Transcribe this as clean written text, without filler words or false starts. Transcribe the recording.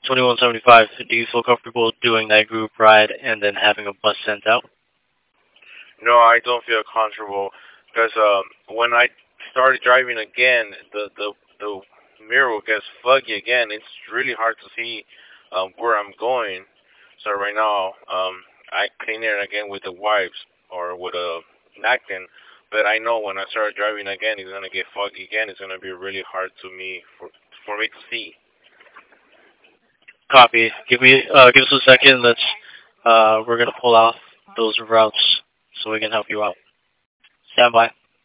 2175, do you feel comfortable doing that group ride and then having a bus sent out? No, I don't feel comfortable because when I started driving again, the mirror gets foggy again. It's really hard to see where I'm going. So right now, I clean it again with the wipes or with a napkin. But I know when I start driving again, it's gonna get foggy again. It's gonna be really hard to me for me to see. Copy. Give us a second. We're gonna pull off those routes so we can help you out. Stand by.